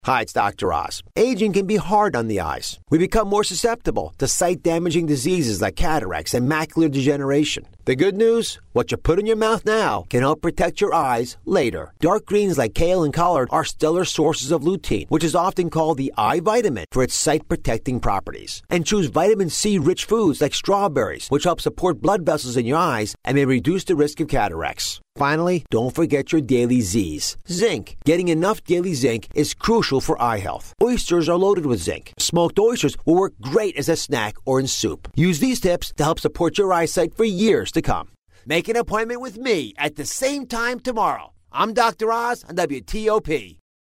Hi, it's Dr. Oz. Aging can be hard on the eyes. We become more susceptible to sight-damaging diseases like cataracts and macular degeneration. The good news? What you put in your mouth now can help protect your eyes later. Dark greens like kale and collard are stellar sources of lutein, which is often called the eye vitamin for its sight-protecting properties. And choose vitamin C-rich foods like strawberries, which help support blood vessels in your eyes and may reduce the risk of cataracts. Finally, don't forget your daily Z's. Zinc. Getting enough daily zinc is crucial for eye health. Oysters are loaded with zinc. Smoked oysters will work great as a snack or in soup. Use these tips to help support your eyesight for years to come. Make an appointment with me at the same time tomorrow. I'm Dr. Oz on WTOP.